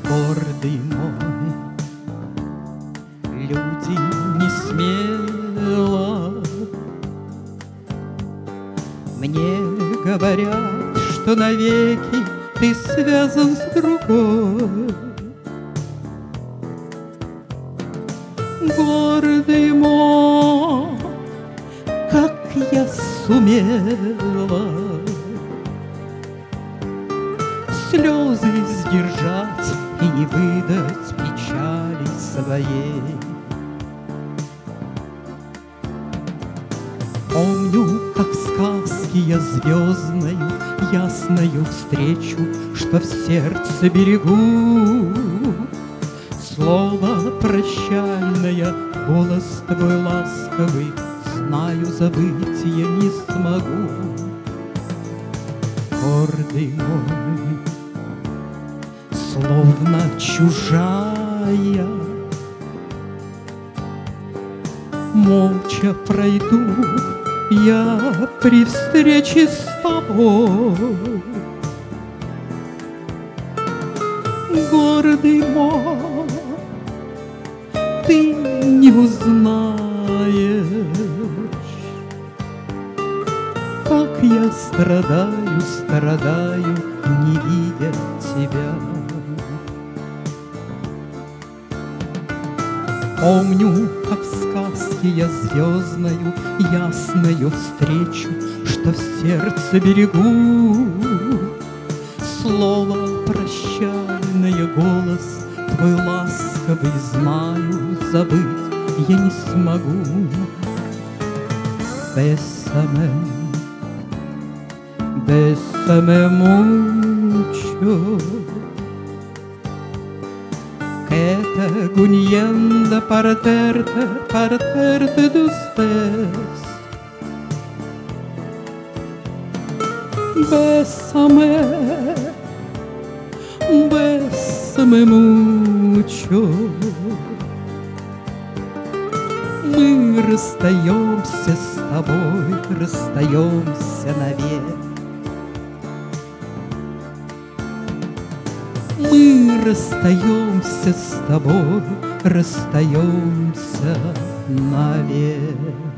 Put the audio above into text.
Гордый мой, люди не смело мне говорят, что навеки ты связан с другой. Гордый мой, как я сумела слезы сдержать и не выдать печали своей. Помню, как в сказке я звездною, ясною встречу, что в сердце берегу. Слово прощальное, голос твой ласковый, знаю, забыть я не смогу. Гордый мой, словно чужая, молча пройду я при встрече с тобой. Гордый мой, ты не узнаешь, как я страдаю, страдаю, не видя тебя. Помню, как в сказке я звездною, ясною встречу, что в сердце берегу. Слово прощальное, голос твой ласковый, знаю, забыть я не смогу. Bésame mucho, que te guniendo parterte de ustedes. Bésame, bésame mucho. Мы расстаемся с тобой, расстаемся навек. Мы расстаемся с тобой, расстаемся навек.